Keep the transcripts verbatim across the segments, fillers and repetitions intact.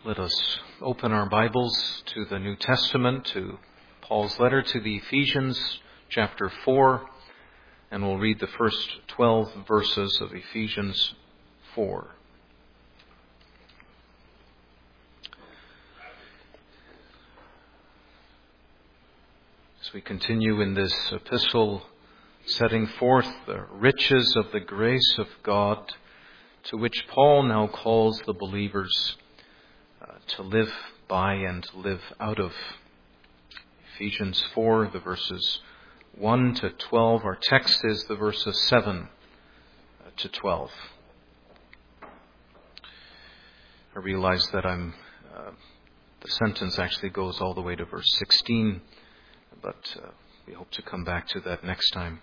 Let us open our Bibles to the New Testament, to Paul's letter to the Ephesians, chapter four, and we'll read the first twelve verses of Ephesians four. As we continue in this epistle, setting forth the riches of the grace of God, to which Paul now calls the believers uh, to live by and live out of. Ephesians four, the verses one to twelve. Our text is the verses seven to twelve. I realize that I'm, uh, the sentence actually goes all the way to verse sixteen, but uh, we hope to come back to that next time.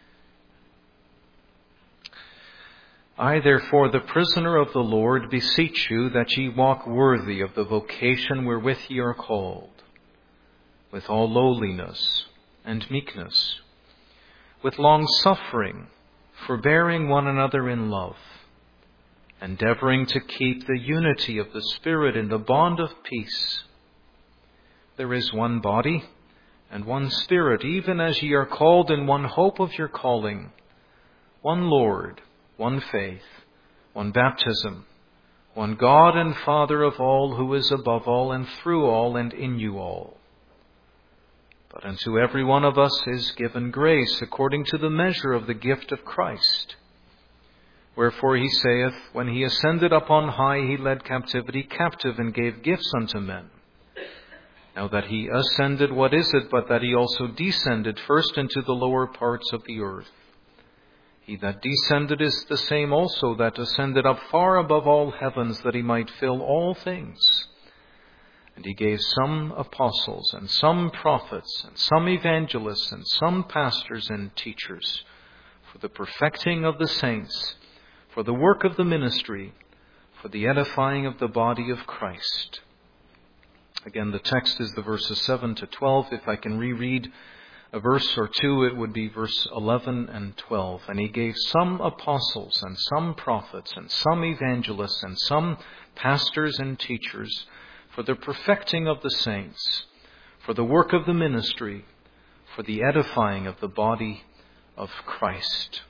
I, therefore, the prisoner of the Lord, beseech you that ye walk worthy of the vocation wherewith ye are called, with all lowliness and meekness, with long-suffering, forbearing one another in love, endeavoring to keep the unity of the Spirit in the bond of peace. There is one body and one Spirit, even as ye are called in one hope of your calling, one Lord, one faith, one baptism, one God and Father of all, who is above all and through all and in you all. But unto every one of us is given grace according to the measure of the gift of Christ. Wherefore he saith, when he ascended up on high, he led captivity captive and gave gifts unto men. Now that he ascended, what is it but that he also descended first into the lower parts of the earth? He that descended is the same also that ascended up far above all heavens, that he might fill all things. And he gave some apostles, and some prophets, and some evangelists, and some pastors and teachers, for the perfecting of the saints, for the work of the ministry, for the edifying of the body of Christ. Again, the text is the verses seven to twelve. If I can reread a verse or two, it would be verse eleven and twelve. And he gave some apostles, and some prophets, and some evangelists, and some pastors and teachers, for the perfecting of the saints, for the work of the ministry, for the edifying of the body of Christ.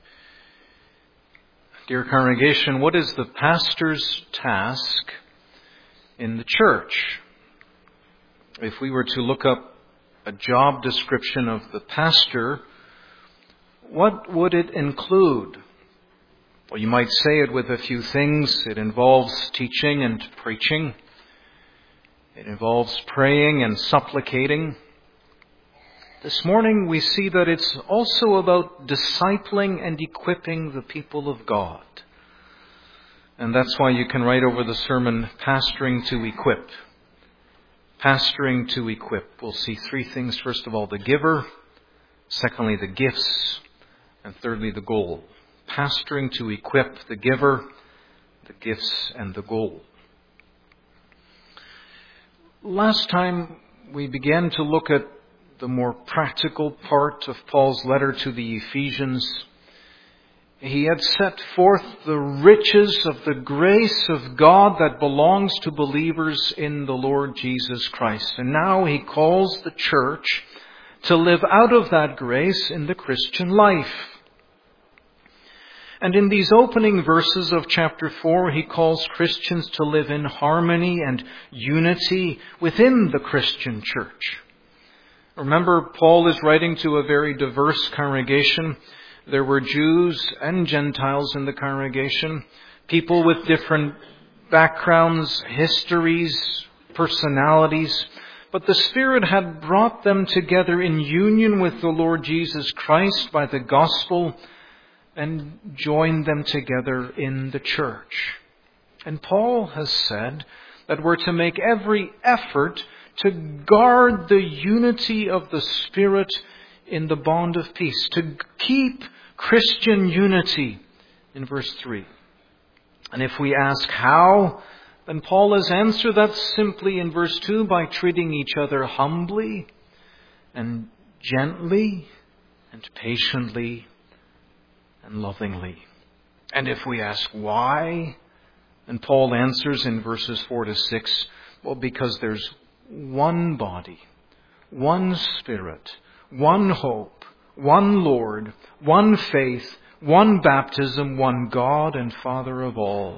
Dear congregation, what is the pastor's task in the church? If we were to look up a job description of the pastor, what would it include? Well, you might say it with a few things. It involves teaching and preaching. It involves praying and supplicating. This morning we see that it's also about discipling and equipping the people of God. And that's why you can write over the sermon, Pastoring to Equip. Pastoring to equip. We'll see three things. First of all, the giver. Secondly, the gifts. And thirdly, the goal. Pastoring to equip, the giver, the gifts, and the goal. Last time we began to look at the more practical part of Paul's letter to the Ephesians. He had set forth the riches of the grace of God that belongs to believers in the Lord Jesus Christ. And now he calls the church to live out of that grace in the Christian life. And in these opening verses of chapter four, he calls Christians to live in harmony and unity within the Christian church. Remember, Paul is writing to a very diverse congregation. There were Jews and Gentiles in the congregation, people with different backgrounds, histories, personalities. But the Spirit had brought them together in union with the Lord Jesus Christ by the gospel and joined them together in the church. And Paul has said that we're to make every effort to guard the unity of the Spirit in the bond of peace, to keep Christian unity in verse three. And if we ask how, then Paul has answered that simply in verse two by treating each other humbly and gently and patiently and lovingly. And if we ask why, And Paul answers in verses four to six, well, because there's one body, one Spirit, one hope, one Lord, one faith, one baptism, one God and Father of all.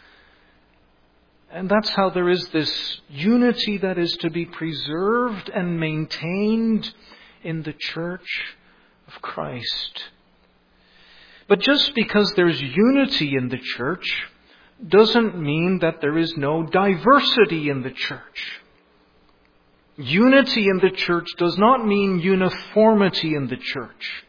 And that's how there is this unity that is to be preserved and maintained in the Church of Christ. But just because there's unity in the Church doesn't mean that there is no diversity in the Church. Unity in the Church does not mean uniformity in the Church.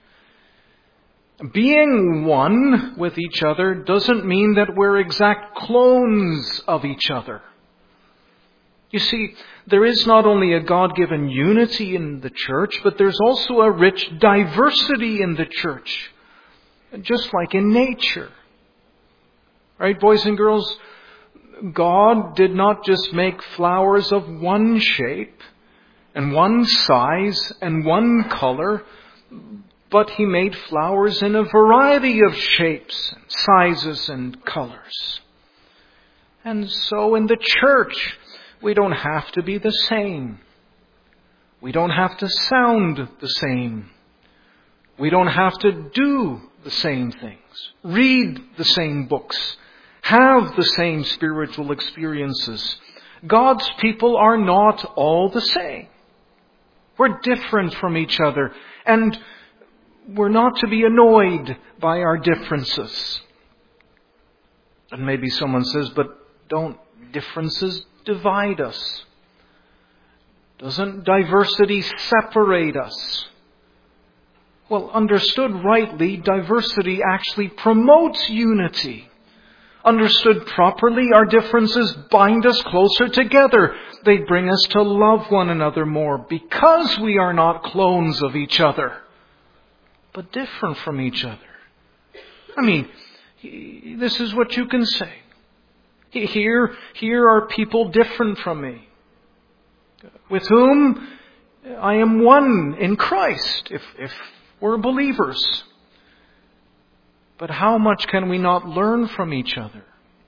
Being one with each other doesn't mean that we're exact clones of each other. You see, there is not only a God-given unity in the Church, but there's also a rich diversity in the Church, just like in nature. Right, boys and girls? God did not just make flowers of one shape and one size and one color, but He made flowers in a variety of shapes, sizes, and colors. And so in the church, we don't have to be the same. We don't have to sound the same. We don't have to do the same things, read the same books, have the same spiritual experiences. God's people are not all the same. We're different from each other, and we're not to be annoyed by our differences. And maybe someone says, but don't differences divide us? Doesn't diversity separate us? Well, understood rightly, diversity actually promotes unity. Understood properly, our differences bind us closer together. They bring us to love one another more because we are not clones of each other, but different from each other. I mean, this is what you can say. Here, here are people different from me, with whom I am one in Christ, if, if we're believers. But how much can we not learn from each other?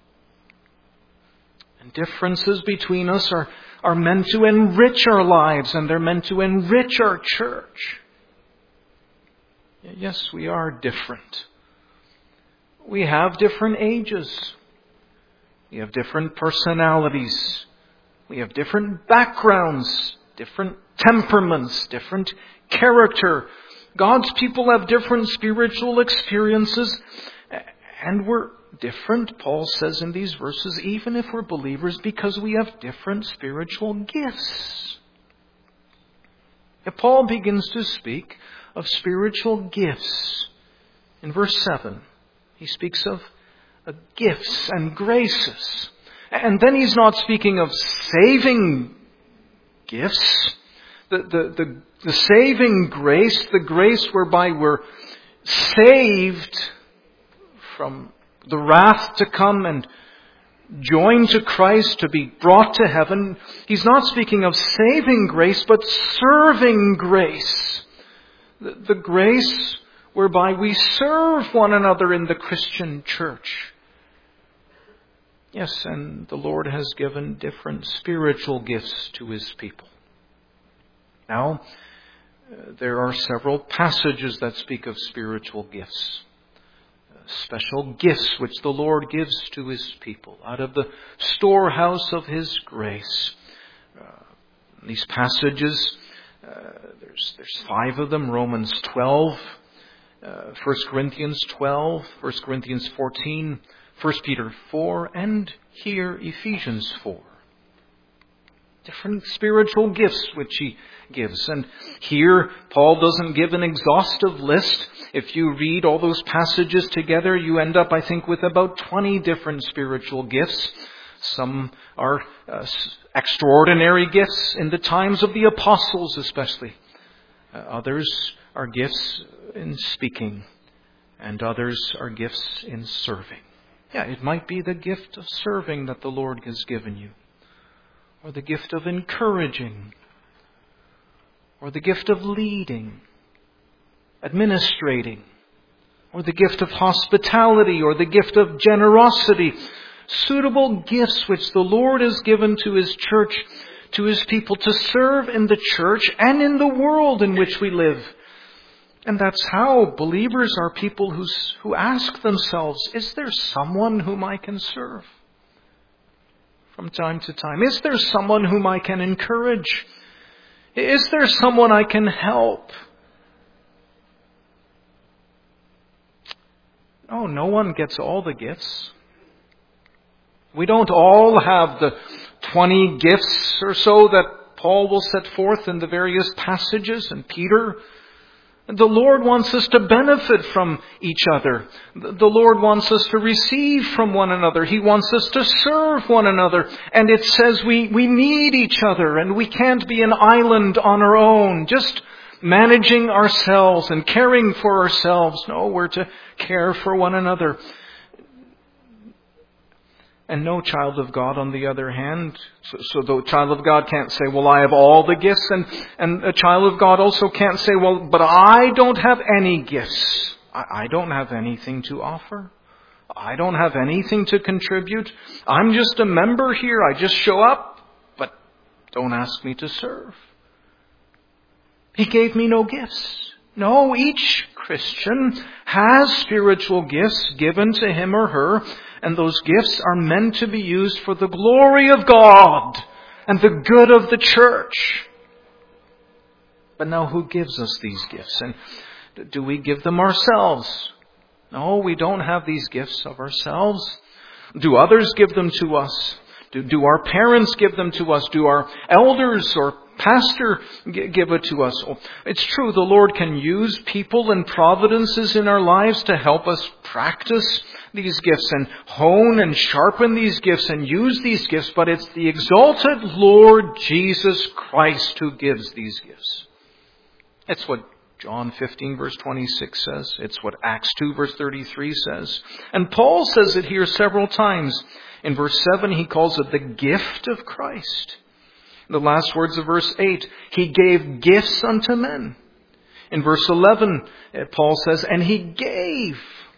And differences between us are, are meant to enrich our lives, and they're meant to enrich our church. Yes, we are different. We have different ages. We have different personalities. We have different backgrounds, different temperaments, different character. God's people have different spiritual experiences, and we're different, Paul says in these verses, even if we're believers, because we have different spiritual gifts. And Paul begins to speak of spiritual gifts. In verse seven, he speaks of uh, gifts and graces. And then he's not speaking of saving gifts. The, the, the, the saving grace, the grace whereby we're saved from the wrath to come and joined to Christ to be brought to heaven. He's not speaking of saving grace, but serving grace. The, the grace whereby we serve one another in the Christian church. Yes, and the Lord has given different spiritual gifts to His people. Now, uh, there are several passages that speak of spiritual gifts. Uh, special gifts which the Lord gives to His people out of the storehouse of His grace. Uh, these passages, uh, there's, there's five of them. Romans twelve, uh, First Corinthians twelve, First Corinthians fourteen, First Peter four, and here Ephesians four. Different spiritual gifts which He gives. And here, Paul doesn't give an exhaustive list. If you read all those passages together, you end up, I think, with about twenty different spiritual gifts. Some are uh, extraordinary gifts in the times of the apostles especially. Uh, others are gifts in speaking, and others are gifts in serving. Yeah, it might be the gift of serving that the Lord has given you, or the gift of encouraging, or the gift of leading, administrating, or the gift of hospitality, or the gift of generosity. suitable gifts which the Lord has given to His church, to His people to serve in the church and in the world in which we live. And that's how believers are people who's, who ask themselves, is there someone whom I can serve? From time to time. Is there someone whom I can encourage? Is there someone I can help? Oh, no one gets all the gifts. We don't all have the twenty gifts or so that Paul will set forth in the various passages, and Peter. The Lord wants us to benefit from each other. The Lord wants us to receive from one another. He wants us to serve one another. And it says we, we need each other, and we can't be an island on our own, just managing ourselves and caring for ourselves. No, we're to care for one another. And no child of God, on the other hand, so, so the child of God can't say, well, I have all the gifts, and, and a child of God also can't say, well, but I don't have any gifts. I, I don't have anything to offer. I don't have anything to contribute. I'm just a member here. I just show up, but don't ask me to serve. He gave me no gifts. No, each Christian has spiritual gifts given to him or her, and those gifts are meant to be used for the glory of God and the good of the church. But now, who gives us these gifts? And do we give them ourselves? No, we don't have these gifts of ourselves. Do others give them to us? Do, do our parents give them to us? Do our elders or pastor give it to us? It's true, the Lord can use people and providences in our lives to help us practice these gifts and hone and sharpen these gifts and use these gifts, but it's the exalted Lord Jesus Christ who gives these gifts. It's what John fifteen verse twenty-six says. It's what Acts two verse thirty-three says. And Paul says it here several times. In verse seven, he calls it the gift of Christ. The last words of verse eight, He gave gifts unto men. In verse eleven, Paul says, and He gave.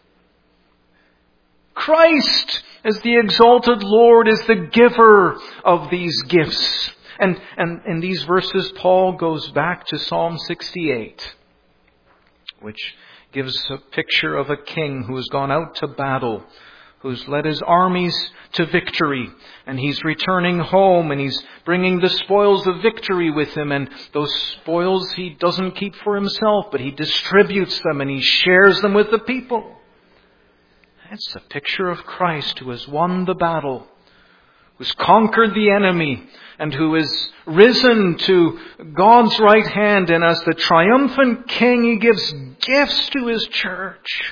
Christ, as the exalted Lord, is the giver of these gifts. And, and in these verses, Paul goes back to Psalm sixty-eight, which gives a picture of a king who has gone out to battle, who's led his armies to victory, and he's returning home, and he's bringing the spoils of victory with him, and those spoils he doesn't keep for himself, but he distributes them and he shares them with the people. It's a picture of Christ who has won the battle, who's conquered the enemy, and who is risen to God's right hand, and as the triumphant King, He gives gifts to His church,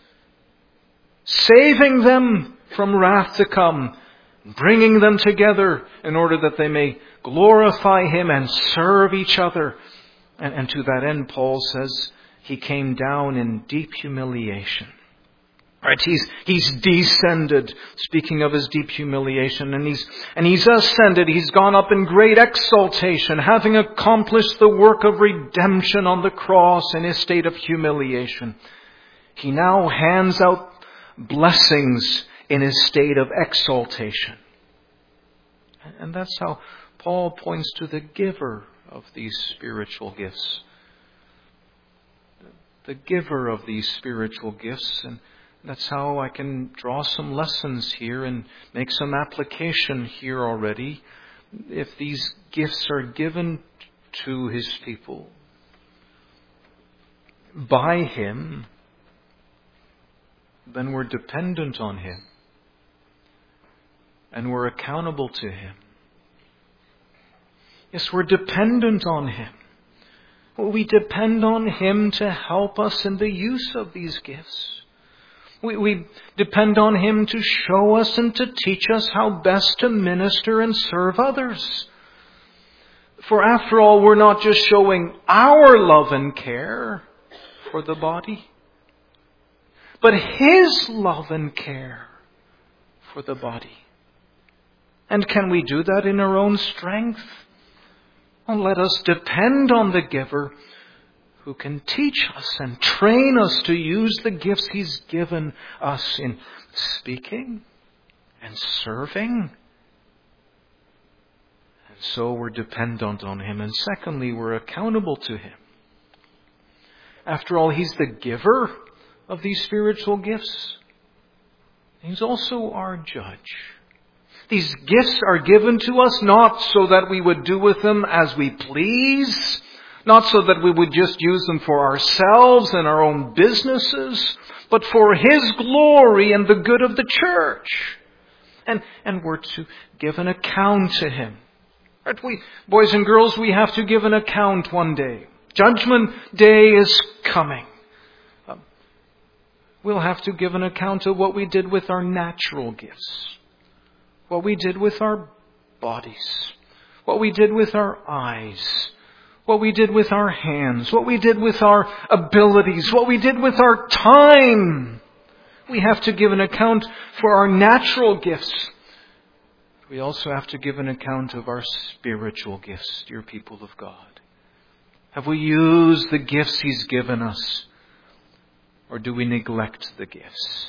saving them from wrath to come, bringing them together in order that they may glorify Him and serve each other. And, and to that end, Paul says, He came down in deep humiliation. Right? He's, he's descended, speaking of His deep humiliation, and he's, and he's ascended. He's gone up in great exaltation, having accomplished the work of redemption on the cross in His state of humiliation. He now hands out blessings in His state of exaltation. And that's how Paul points to the giver of these spiritual gifts. The giver of these spiritual gifts. And that's how I can draw some lessons here and make some application here already. If these gifts are given to His people by Him, then we're dependent on Him. And we're accountable to Him. Yes, we're dependent on Him. We depend on Him to help us in the use of these gifts. We, we depend on Him to show us and to teach us how best to minister and serve others. For after all, we're not just showing our love and care for the body, but His love and care for the body. And can we do that in our own strength? Well, let us depend on the giver who can teach us and train us to use the gifts He's given us in speaking, and serving. And so we're dependent on Him. And secondly, we're accountable to Him. After all, He's the giver of these spiritual gifts. He's also our judge. These gifts are given to us not so that we would do with them as we please, not so that we would just use them for ourselves and our own businesses, but for His glory and the good of the church. And, and we're to give an account to Him. Right? We, boys and girls, we have to give an account one day. Judgment Day is coming. Um, we'll have to give an account of what we did with our natural gifts. What we did with our bodies. What we did with our eyes. What we did with our hands. What we did with our abilities. What we did with our time. We have to give an account for our natural gifts. We also have to give an account of our spiritual gifts, dear people of God. Have we used the gifts He's given us? Or do we neglect the gifts?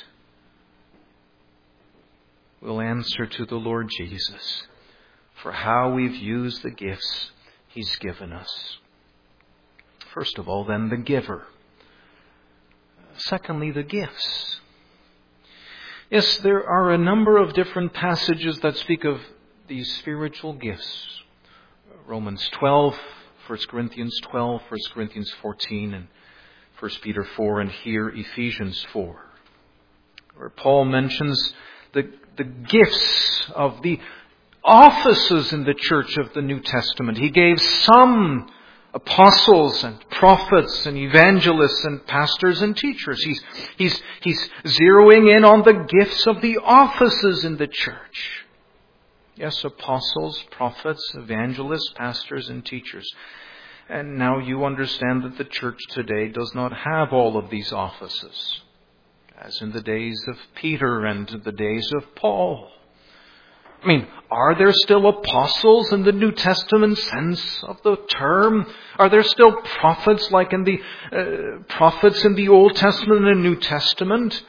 We'll answer to the Lord Jesus for how we've used the gifts He's given us. First of all, then, the giver. Secondly, the gifts. Yes, there are a number of different passages that speak of these spiritual gifts. Romans twelve, First Corinthians twelve, First Corinthians fourteen, and First Peter four, and here Ephesians four, where Paul mentions the, the gifts of the offices in the church of the New Testament. He gave some apostles and prophets and evangelists and pastors and teachers. He's, he's, he's zeroing in on the gifts of the offices in the church. Yes, apostles, prophets, evangelists, pastors, and teachers. And now you understand that the church today does not have all of these offices, as in the days of Peter and the days of Paul. I mean, are there still apostles in the New Testament sense of the term? Are there still prophets like in the uh, prophets in the Old Testament and the New Testament?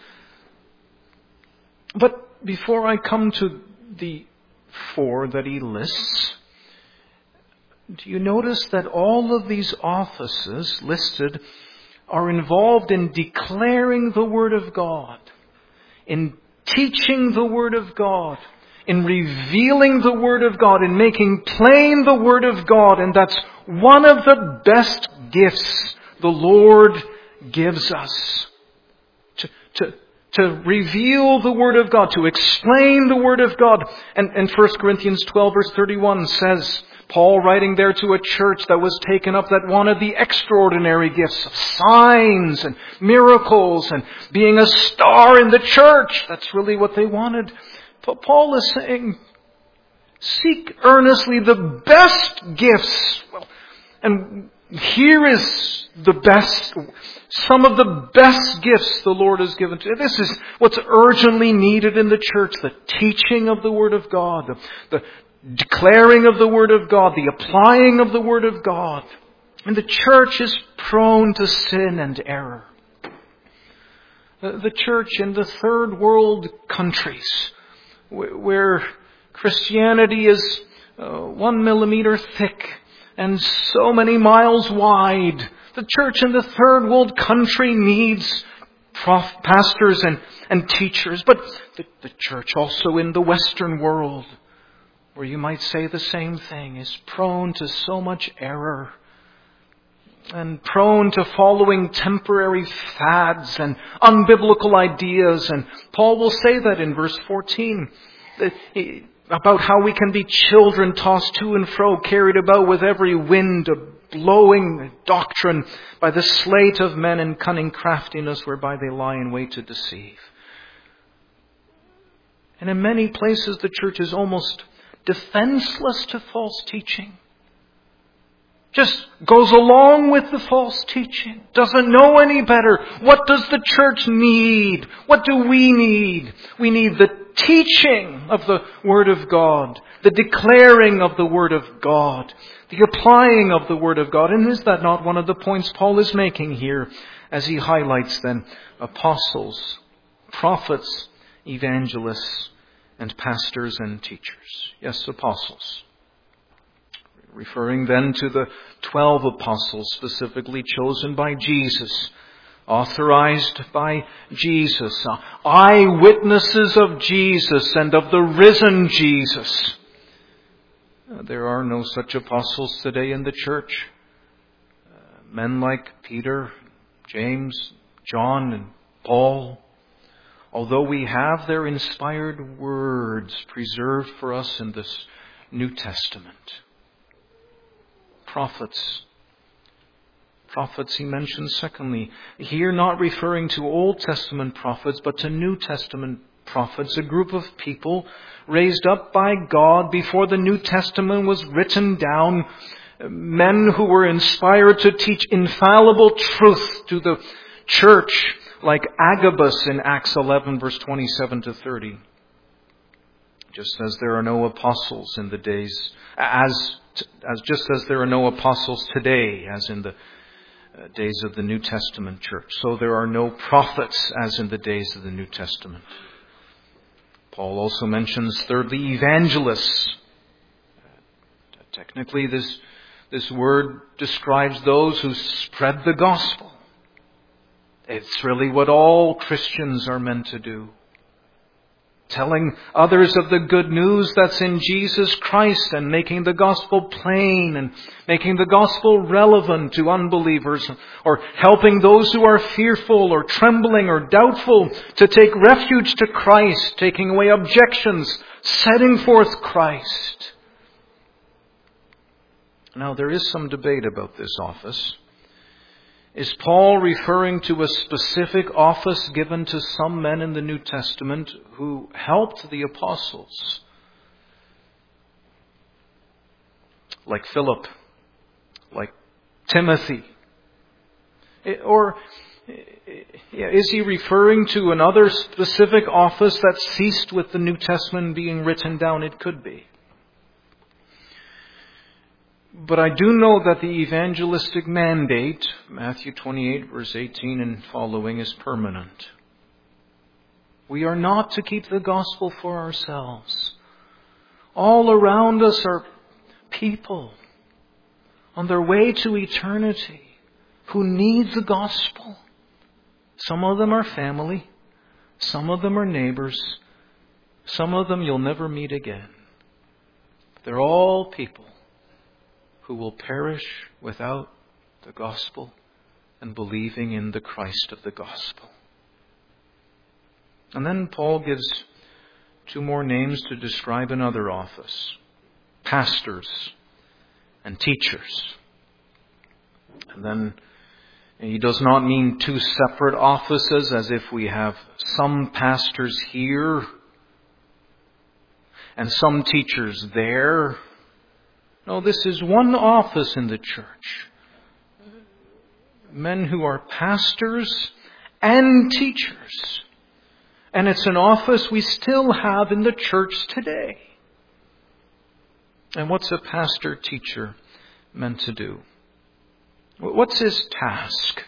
But before I come to the four that he lists, do you notice that all of these offices listed are involved in declaring the Word of God, in teaching the Word of God, in revealing the Word of God, in making plain the Word of God. And that's one of the best gifts the Lord gives us. To, to, to reveal the Word of God, to explain the Word of God. And, and First Corinthians twelve verse thirty-one says, Paul writing there to a church that was taken up, that wanted the extraordinary gifts of signs and miracles and being a star in the church. That's really what they wanted. But Paul is saying, seek earnestly the best gifts. Well, and here is the best, some of the best gifts the Lord has given to you. This is what's urgently needed in the church. The teaching of the Word of God. The, the declaring of the Word of God. The applying of the Word of God. And the church is prone to sin and error. The, the church in the third world countries, where Christianity is uh, one millimeter thick and so many miles wide. The church in the third world country needs prof, pastors and, and teachers. But the, the church also in the Western world, where you might say the same thing, is prone to so much error and prone to following temporary fads and unbiblical ideas. And Paul will say that in verse fourteen, that he, about how we can be children tossed to and fro, carried about with every wind of blowing doctrine by the sleight of men and cunning craftiness whereby they lie in wait to deceive. And in many places the church is almost defenseless to false teaching. Just goes along with the false teaching. Doesn't know any better. What does the church need? What do we need? We need the teaching of the Word of God. The declaring of the Word of God. The applying of the Word of God. And is that not one of the points Paul is making here as he highlights then apostles, prophets, evangelists, and pastors and teachers. Yes, apostles. Referring then to the twelve apostles specifically chosen by Jesus, authorized by Jesus, eyewitnesses of Jesus and of the risen Jesus. There are no such apostles today in the church. Men like Peter, James, John, and Paul, although we have their inspired words preserved for us in this New Testament. Prophets. Prophets he mentions secondly. Here not referring to Old Testament prophets, but to New Testament prophets, a group of people raised up by God before the New Testament was written down. Men who were inspired to teach infallible truth to the church, like Agabus in Acts eleven, verse twenty-seven to thirty. Just as there are no apostles in the days, as, as just as there are no apostles today, as in the days of the New Testament church, so there are no prophets as in the days of the New Testament. Paul also mentions, thirdly, evangelists. Technically, this, this word describes those who spread the gospel. It's really what all Christians are meant to do. Telling others of the good news that's in Jesus Christ and making the gospel plain and making the gospel relevant to unbelievers, or helping those who are fearful or trembling or doubtful to take refuge to Christ, taking away objections, setting forth Christ. Now, there is some debate about this office. Is Paul referring to a specific office given to some men in the New Testament who helped the apostles? Like Philip, like Timothy? Or is he referring to another specific office that ceased with the New Testament being written down? It could be. But I do know that the evangelistic mandate, Matthew twenty-eight, verse eighteen and following, is permanent. We are not to keep the gospel for ourselves. All around us are people on their way to eternity who need the gospel. Some of them are family. Some of them are neighbors. Some of them you'll never meet again. They're all people who will perish without the gospel and believing in the Christ of the gospel. And then Paul gives two more names to describe another office: pastors and teachers. And then he does not mean two separate offices, as if we have some pastors here and some teachers there. No, this is one office in the church. Men who are pastors and teachers. And it's an office we still have in the church today. And what's a pastor-teacher meant to do? What's his task?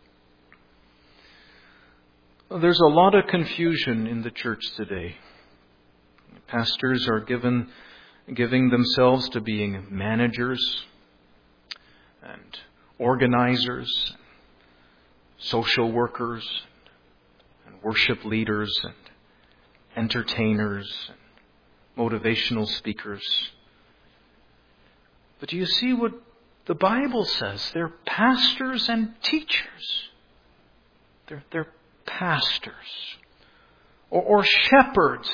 Well, there's a lot of confusion in the church today. Pastors are given giving themselves to being managers and organizers, and social workers, and worship leaders, and entertainers, and motivational speakers. But do you see what the Bible says? They're pastors and teachers. They're, they're pastors or, or shepherds.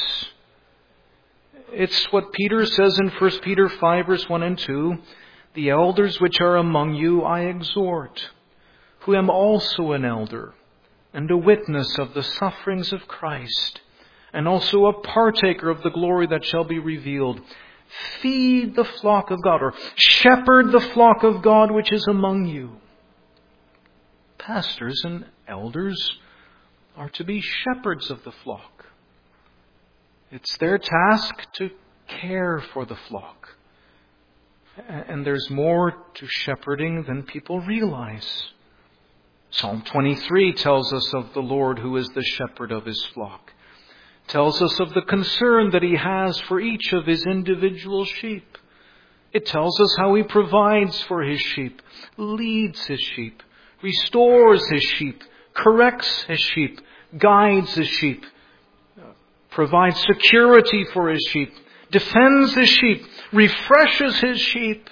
It's what Peter says in First Peter five, verse one and two. The elders which are among you I exhort, who am also an elder, and a witness of the sufferings of Christ, and also a partaker of the glory that shall be revealed. Feed the flock of God, or shepherd the flock of God which is among you. Pastors and elders are to be shepherds of the flock. It's their task to care for the flock. And there's more to shepherding than people realize. Psalm twenty-three tells us of the Lord who is the shepherd of his flock. tells us of the concern that He has for each of His individual sheep. It tells us how He provides for His sheep, leads His sheep, restores His sheep, corrects His sheep, guides His sheep, provides security for His sheep, defends His sheep, refreshes His sheep.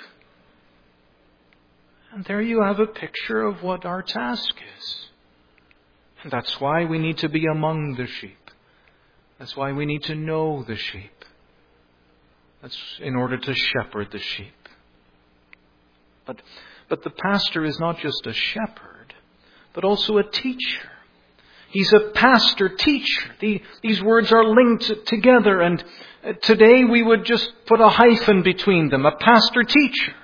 And there you have a picture of what our task is. And that's why we need to be among the sheep. That's why we need to know the sheep. That's in order to shepherd the sheep. But, but the pastor is not just a shepherd, but also a teacher. He's a pastor-teacher. The, these words are linked together, and today we would just put a hyphen between them, a pastor-teacher.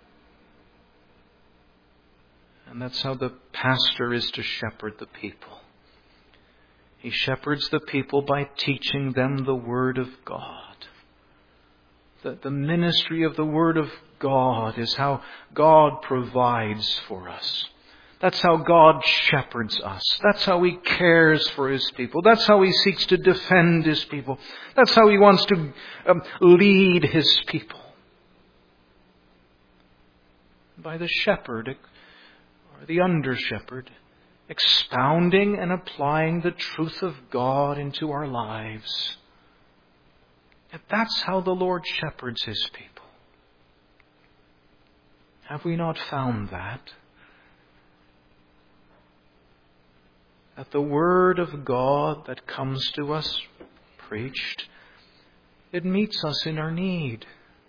And that's how the pastor is to shepherd the people. He shepherds the people by teaching them the Word of God. The, the ministry of the Word of God is how God provides for us. That's how God shepherds us. That's how He cares for His people. That's how He seeks to defend His people. That's how He wants to um, lead His people. By the shepherd, or the under-shepherd, expounding and applying the truth of God into our lives. And that's how the Lord shepherds His people. Have we not found that? That the Word of God that comes to us, preached, it meets us in our need.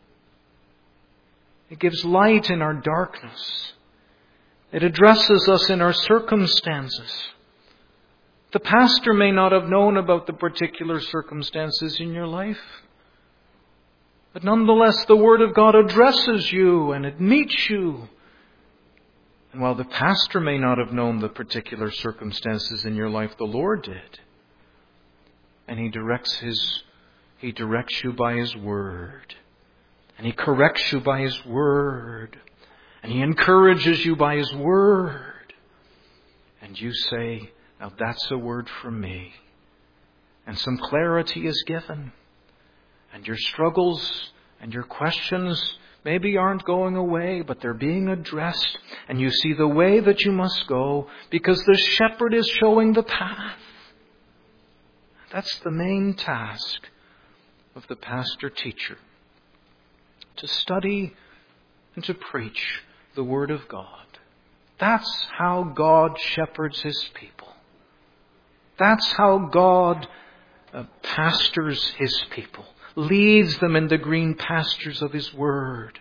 It gives light in our darkness. It addresses us in our circumstances. The pastor may not have known about the particular circumstances in your life, but nonetheless the Word of God addresses you and it meets you. And while the pastor may not have known the particular circumstances in your life, the Lord did. And He directs His, He directs you by His Word. And He corrects you by His Word. And He encourages you by His Word. And you say, now that's a word from me. And some clarity is given. And your struggles and your questions maybe aren't going away, but they're being addressed. And you see the way that you must go because the shepherd is showing the path. That's the main task of the pastor-teacher. To study and to preach the Word of God. That's how God shepherds His people. That's how God uh, pastors His people. Leads them in the green pastures of His Word.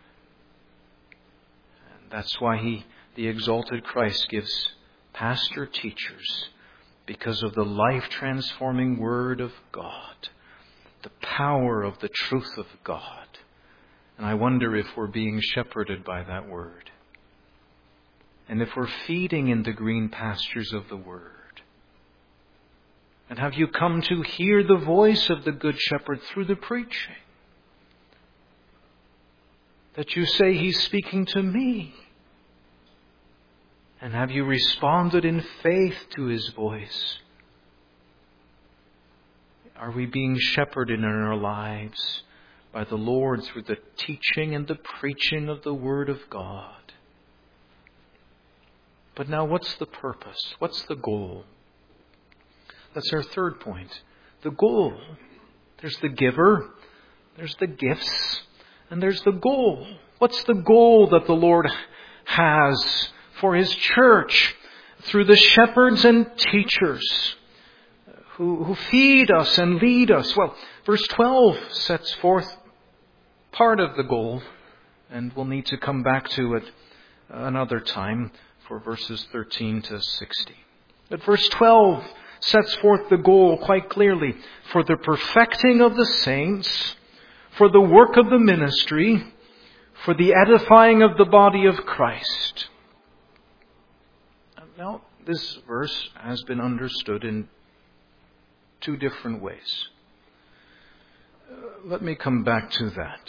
And that's why He, the exalted Christ, gives pastor teachers because of the life-transforming Word of God. The power of the truth of God. And I wonder if we're being shepherded by that Word. And if we're feeding in the green pastures of the Word. And have you come to hear the voice of the Good Shepherd through the preaching? That you say, He's speaking to me. And have you responded in faith to His voice? Are we being shepherded in our lives by the Lord through the teaching and the preaching of the Word of God? But now what's the purpose? What's the goal? That's our third point. The goal. There's the giver, there's the gifts, and there's the goal. What's the goal that the Lord has for His church through the shepherds and teachers who, who feed us and lead us? Well, verse twelve sets forth part of the goal, and we'll need to come back to it another time for verses thirteen to sixty. But verse twelve sets forth the goal quite clearly. For the perfecting of the saints, for the work of the ministry, for the edifying of the body of Christ. Now, this verse has been understood in two different ways. Uh, let me come back to that.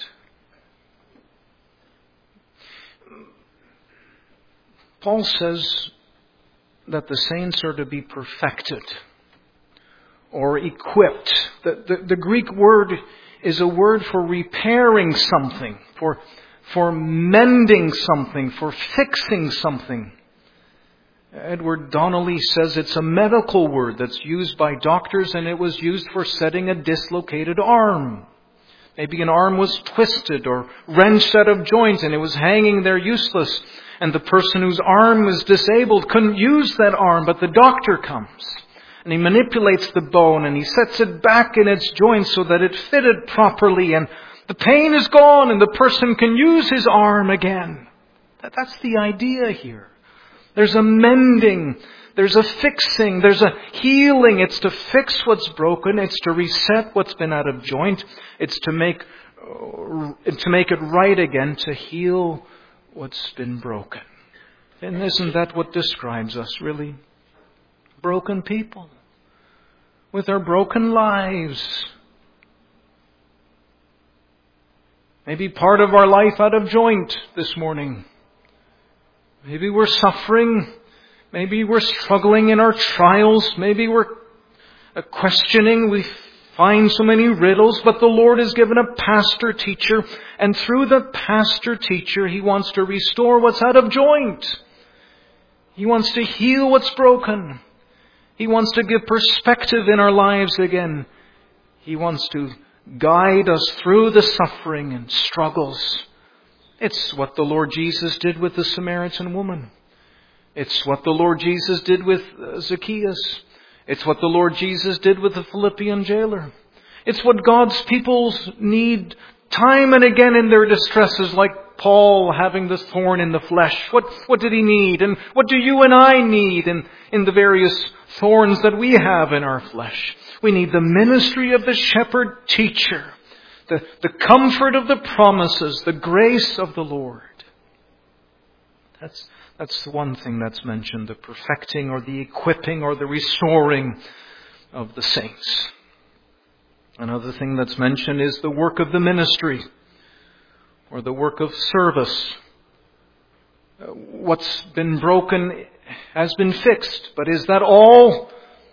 Paul says that the saints are to be perfected, or equipped. The, the, the Greek word is a word for repairing something, for, for mending something, for fixing something. Edward Donnelly says it's a medical word that's used by doctors, and it was used for setting a dislocated arm. Maybe an arm was twisted or wrenched out of joint and it was hanging there useless. And the person whose arm was disabled couldn't use that arm, but the doctor comes. And he manipulates the bone and he sets it back in its joint so that it fitted properly. And the pain is gone and the person can use his arm again. That's the idea here. There's a mending. There's a fixing. There's a healing. It's to fix what's broken. It's to reset what's been out of joint. It's to make, to make it right again, to heal what's been broken. And isn't that what describes us, really? Broken people with our broken lives. Maybe part of our life out of joint this morning. Maybe we're suffering. Maybe we're struggling in our trials. Maybe we're questioning. We find so many riddles. But the Lord has given a pastor teacher. And through the pastor teacher, He wants to restore what's out of joint. He wants to heal what's broken. He wants to give perspective in our lives again. He wants to guide us through the suffering and struggles. It's what the Lord Jesus did with the Samaritan woman. It's what the Lord Jesus did with Zacchaeus. It's what the Lord Jesus did with the Philippian jailer. It's what God's people need time and again in their distresses, like Paul having the thorn in the flesh. What, what did he need? And what do you and I need in, in the various thorns that we have in our flesh? We need the ministry of the shepherd teacher, the, the comfort of the promises, the grace of the Lord. That's That's the one thing that's mentioned, the perfecting or the equipping or the restoring of the saints. Another thing that's mentioned is the work of the ministry or the work of service. What's been broken has been fixed, but is that all?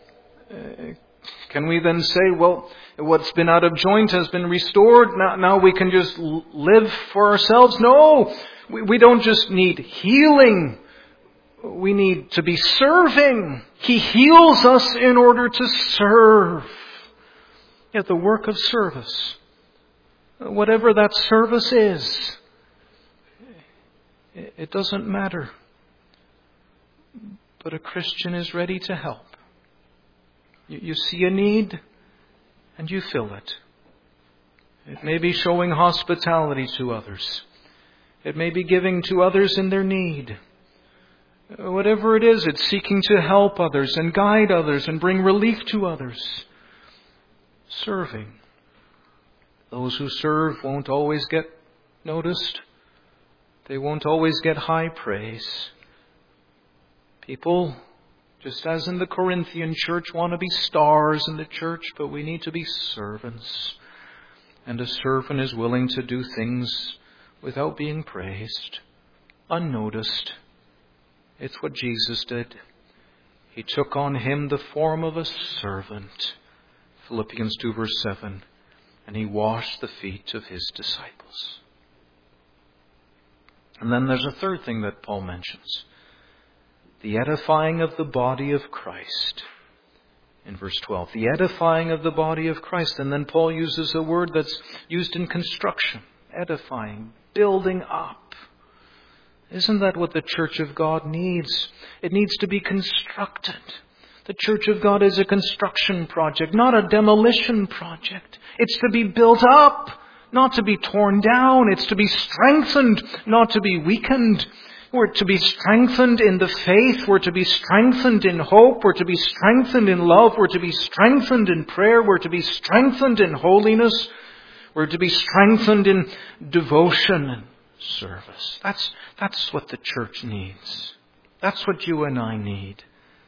Can we then say, well, what's been out of joint has been restored, now, now we can just live for ourselves? No! We don't just need healing. We need to be serving. He heals us in order to serve. Yet the work of service, whatever that service is, it doesn't matter. But a Christian is ready to help. You see a need and you fill it. It may be showing hospitality to others. It may be giving to others in their need. Whatever it is, it's seeking to help others and guide others and bring relief to others. Serving. Those who serve won't always get noticed. They won't always get high praise. People, just as in the Corinthian church, want to be stars in the church, but we need to be servants. And a servant is willing to do things without being praised, unnoticed. It's what Jesus did. He took on Him the form of a servant, Philippians two verse seven, and He washed the feet of His disciples. And then there's a third thing that Paul mentions. The edifying of the body of Christ. In verse twelve, the edifying of the body of Christ. And then Paul uses a word that's used in construction. Edifying, building up. Isn't that what the church of God needs? It needs to be constructed. The church of God is a construction project, not a demolition project. It's to be built up, not to be torn down. It's to be strengthened, not to be weakened. We're to be strengthened in the faith. We're to be strengthened in hope. We're to be strengthened in love. We're to be strengthened in prayer. We're to be strengthened in holiness. We're to be strengthened in devotion and service. That's, that's what the church needs. That's what you and I need.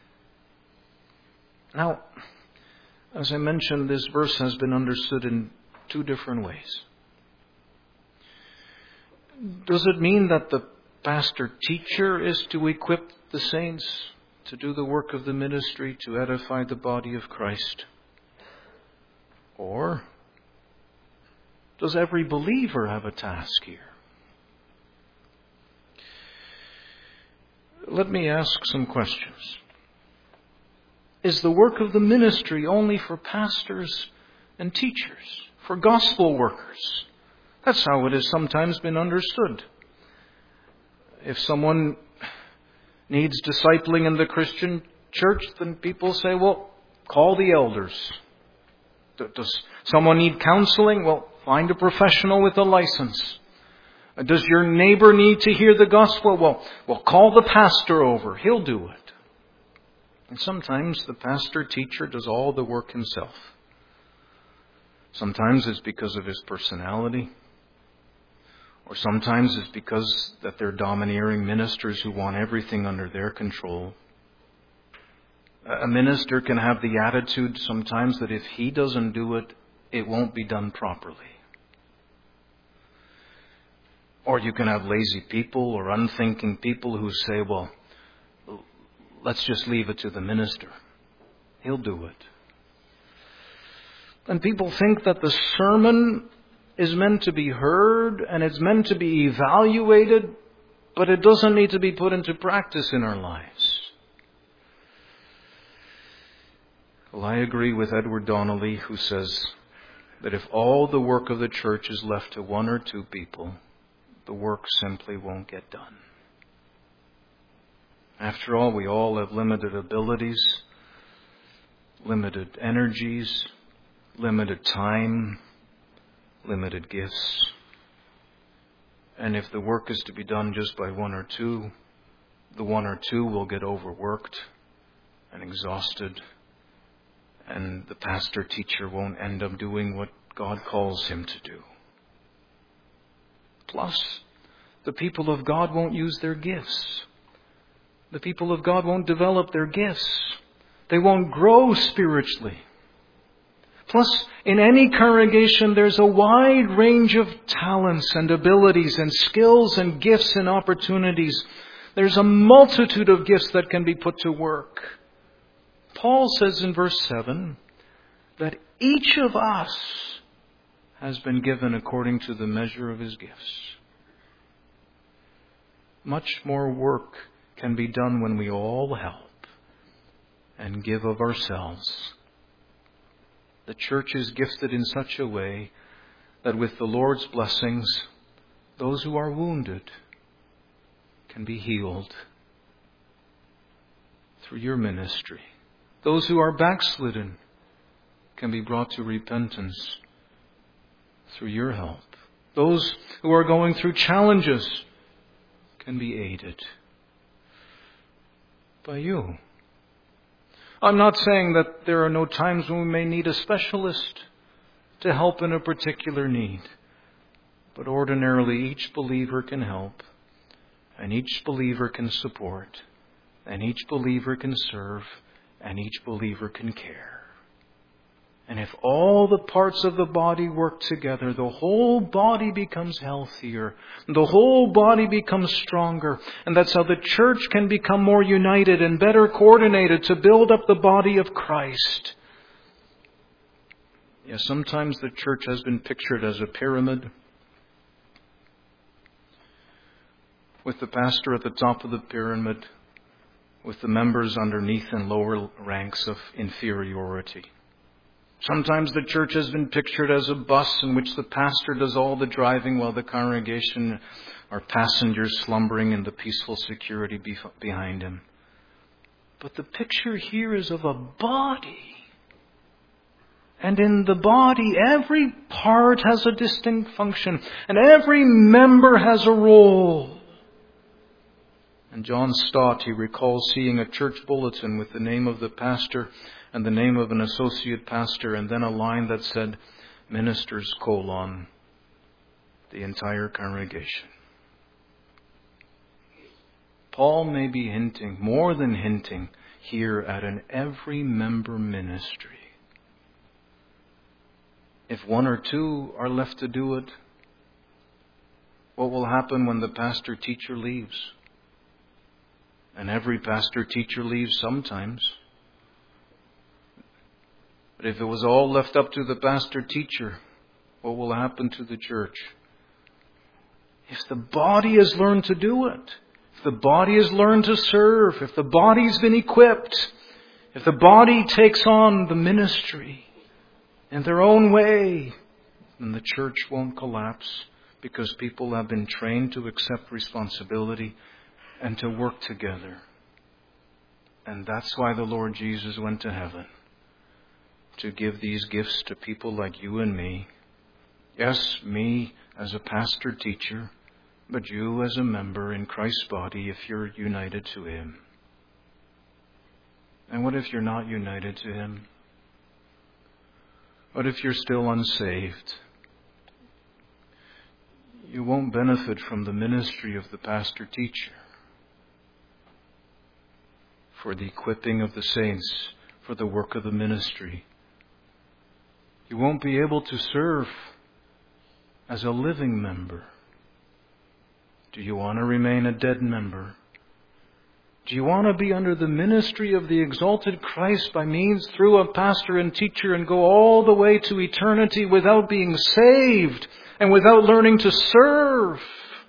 Now, as I mentioned, this verse has been understood in two different ways. Does it mean that the pastor teacher is to equip the saints to do the work of the ministry, to edify the body of Christ? Or does every believer have a task here? Let me ask some questions. Is the work of the ministry only for pastors and teachers, for gospel workers? That's how it has sometimes been understood. If someone needs discipling in the Christian church, then people say, well, call the elders. Does someone need counseling? Well, find a professional with a license. Does your neighbor need to hear the gospel? Well, well, call the pastor over. He'll do it. And sometimes the pastor teacher does all the work himself. Sometimes it's because of his personality. Or sometimes it's because that they're domineering ministers who want everything under their control. A minister can have the attitude sometimes that if he doesn't do it, it won't be done properly. Or you can have lazy people or unthinking people who say, well, let's just leave it to the minister. He'll do it. And people think that the sermon is meant to be heard and it's meant to be evaluated, but it doesn't need to be put into practice in our lives. Well, I agree with Edward Donnelly, who says that if all the work of the church is left to one or two people, the work simply won't get done. After all, we all have limited abilities, limited energies, limited time, limited gifts. And if the work is to be done just by one or two, the one or two will get overworked and exhausted, and the pastor teacher won't end up doing what God calls him to do. Plus, the people of God won't use their gifts. The people of God won't develop their gifts. They won't grow spiritually. Plus, in any congregation, there's a wide range of talents and abilities and skills and gifts and opportunities. There's a multitude of gifts that can be put to work. Paul says in verse seven that each of us has been given according to the measure of his gifts. Much more work can be done when we all help and give of ourselves. The church is gifted in such a way that with the Lord's blessings, those who are wounded can be healed through your ministry. Those who are backslidden can be brought to repentance through your help. Those who are going through challenges can be aided by you. I'm not saying that there are no times when we may need a specialist to help in a particular need. But ordinarily each believer can help, and each believer can support, and each believer can serve, and each believer can care. And if all the parts of the body work together, the whole body becomes healthier. The whole body becomes stronger. And that's how the church can become more united and better coordinated to build up the body of Christ. Yes, sometimes the church has been pictured as a pyramid, with the pastor at the top of the pyramid, with the members underneath in lower ranks of inferiority. Sometimes the church has been pictured as a bus in which the pastor does all the driving while the congregation are passengers slumbering in the peaceful security behind him. But the picture here is of a body. And in the body, every part has a distinct function, and every member has a role. And John Stott, he recalls seeing a church bulletin with the name of the pastor and the name of an associate pastor, and then a line that said, ministers, colon, the entire congregation. Paul may be hinting, more than hinting, here at an every member ministry. If one or two are left to do it, what will happen when the pastor teacher leaves? And every pastor teacher leaves sometimes. But if it was all left up to the pastor teacher, what will happen to the church? If the body has learned to do it, if the body has learned to serve, if the body's been equipped, if the body takes on the ministry in their own way, then the church won't collapse, because people have been trained to accept responsibility and to work together. And that's why the Lord Jesus went to heaven, to give these gifts to people like you and me. Yes, me as a pastor teacher, but you as a member in Christ's body if you're united to Him. And what if you're not united to Him? What if you're still unsaved? You won't benefit from the ministry of the pastor teacher, for the equipping of the saints, for the work of the ministry. You won't be able to serve as a living member. Do you want to remain a dead member? Do you want to be under the ministry of the exalted Christ by means through a pastor and teacher and go all the way to eternity without being saved and without learning to serve?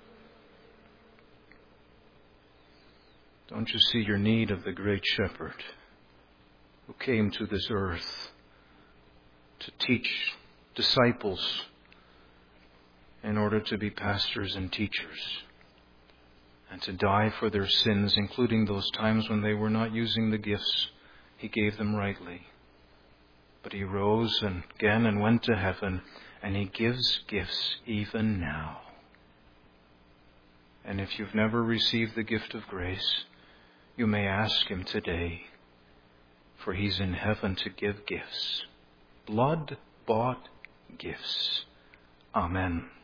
Don't you see your need of the great shepherd who came to this earth to teach disciples in order to be pastors and teachers, and to die for their sins, including those times when they were not using the gifts He gave them rightly. But He rose and again and went to heaven, and He gives gifts even now. And if you've never received the gift of grace, you may ask Him today, for He's in heaven to give gifts. Blood-bought gifts. Amen.